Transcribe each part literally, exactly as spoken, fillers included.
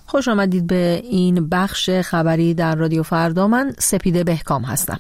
خوش آمدید به این بخش خبری در رادیو فردا. من سپیده بهکام هستم.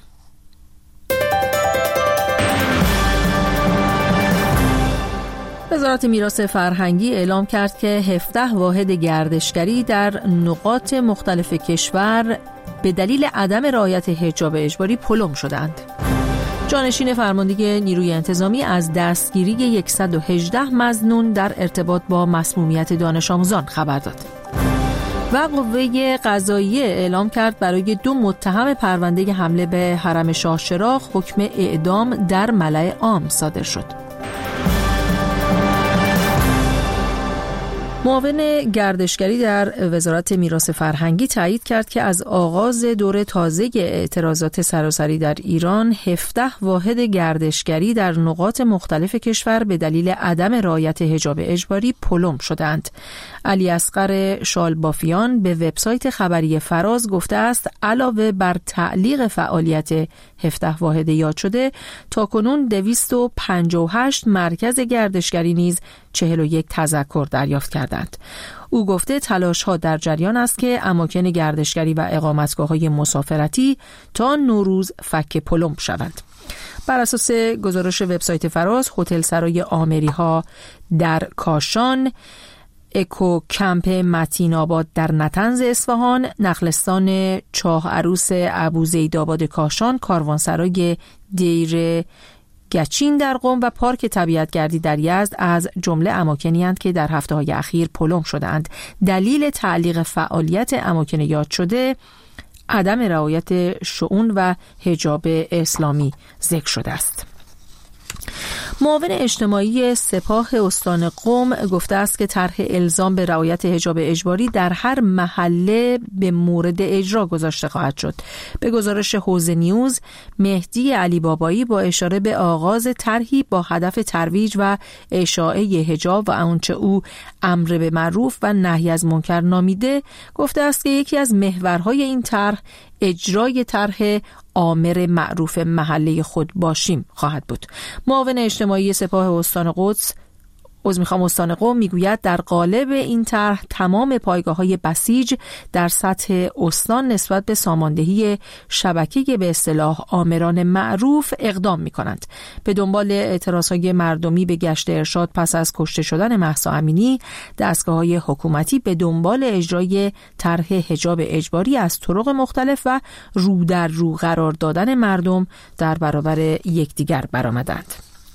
وزارت میراث فرهنگی اعلام کرد که هفده واحد گردشگری در نقاط مختلف کشور به دلیل عدم رعایت حجاب اجباری پلم شدند. جانشین فرمانده نیروی انتظامی از دستگیری صد و هجده مظنون در ارتباط با مسمومیت دانش آموزان خبر داد. و قوه قضاییه اعلام کرد برای دو متهم پرونده حمله به حرم شاه چراغ حکم اعدام در ملأ عام صادر شد. معاون گردشگری در وزارت میراث فرهنگی تایید کرد که از آغاز دور تازه اعتراضات سراسری در ایران هفده واحد گردشگری در نقاط مختلف کشور به دلیل عدم رعایت حجاب اجباری پلم شدند. علی اصغر شالبافیان به وبسایت خبری فراز گفته است علاوه بر تعلیق فعالیت هفده واحد یاد شده، تاکنون دویست و پنجاه و هشت مرکز گردشگری نیز چهل و یک تذکر دریافت کردند. او گفته تلاش‌ها در جریان است که اماکن گردشگری و اقامتگاه‌های مسافرتی تا نوروز فک پلم شوند. بر اساس گزارش وبسایت فراز، هتل سرای آمری‌ها در کاشان، اکو کمپ متین آباد در نطنز اصفهان، نخلستان چاه عروس ابوزیدآباد کاشان، کاروانسرای دیر گچین در قم و پارک طبیعتگردی در یزد از جمله اماکنی اند که در هفته‌های اخیر پلم شدند. دلیل تعلیق فعالیت اماکن یاد شده عدم رعایت شؤون و حجاب اسلامی ذکر شده است. معاون اجتماعی سپاه استان قم گفته است که طرح الزام به رعایت حجاب اجباری در هر محله به مورد اجرا گذاشته خواهد شد. به گزارش حوزه نیوز، مهدی علی بابایی با اشاره به آغاز طرحی با هدف ترویج و اشاعه حجاب و آنچه او امر به معروف و نهی از منکر نامیده، گفته است که یکی از محورهای این طرح اجرای طرح آمر معروف محله خود باشیم خواهد بود. معاون اجتماعی سپاه استان قدس از میخوام استان قم میگوید در قالب این طرح تمام پایگاه‌های بسیج در سطح استان نسبت به ساماندهی شبکه به اصطلاح آمران معروف اقدام میکنند. به دنبال اعتراضهای مردمی به گشت ارشاد پس از کشته شدن مهسا امینی، دستگاه‌های حکومتی به دنبال اجرای طرح حجاب اجباری از طرق مختلف و رو در رو قرار دادن مردم در برابر یکدیگر برآمدند.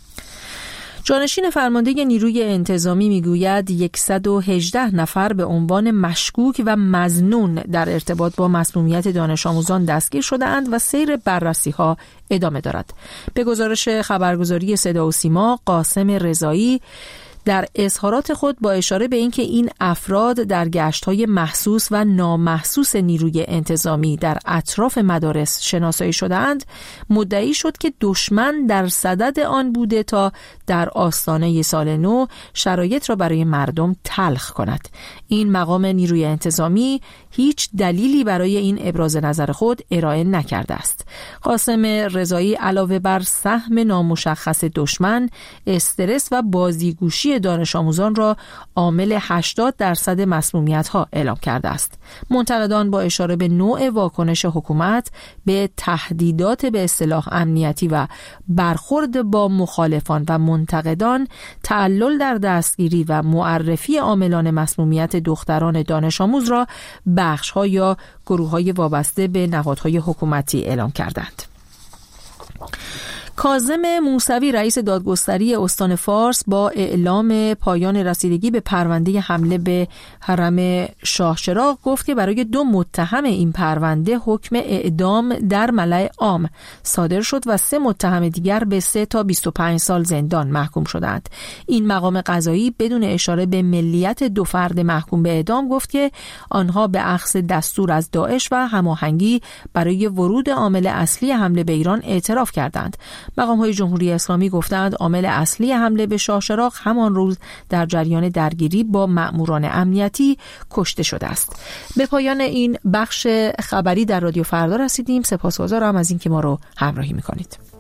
جانشین فرمانده نیروی انتظامی میگوید صد و هجده نفر به عنوان مشکوک و مظنون در ارتباط با مسمومیت دانش آموزان دستگیر شده‌اند و سیر بررسی‌ها ادامه دارد. به گزارش خبرگزاری صدا و سیما، قاسم رضایی در اظهارات خود با اشاره به اینکه این افراد در گشت‌های محسوس و نامحسوس نیروی انتظامی در اطراف مدارس شناسایی شده‌اند، مدعی شد که دشمن در صدد آن بوده تا در آستانه سال نو شرایط را برای مردم تلخ کند. این مقام نیروی انتظامی هیچ دلیلی برای این ابراز نظر خود ارائه نکرده است. قاسم رضایی علاوه بر سهم نامشخص دشمن، استرس و بازیگوشی دانش آموزان را عامل هشتاد درصد مسمومیت‌ها اعلام کرده است. منتقدان با اشاره به نوع واکنش حکومت به تهدیدات به اصطلاح امنیتی و برخورد با مخالفان و منتقدان، تعلل در دستگیری و معرفی عاملان مسمومیت دختران دانش آموز را بخش‌ها یا گروه‌های وابسته به نهادهای حکومتی اعلام کردند. کاظم موسوی رئیس دادگستری استان فارس با اعلام پایان رسیدگی به پرونده حمله به حرم شاه چراغ گفت که برای دو متهم این پرونده حکم اعدام در ملأ عام صادر شد و سه متهم دیگر به سه تا بیست و پنج سال زندان محکوم شدند. این مقام قضایی بدون اشاره به ملیت دو فرد محکوم به اعدام گفت که آنها به اخذ دستور از داعش و هماهنگی برای ورود عامل اصلی حمله به ایران اعتراف کردند. مقام‌های جمهوری اسلامی گفتند عامل اصلی حمله به شاه چراغ همان روز در جریان درگیری با مأموران امنیتی کشته شده است. به پایان این بخش خبری در رادیو فردا رسیدیم. سپاسگزارم از اینکه ما رو همراهی می‌کنید.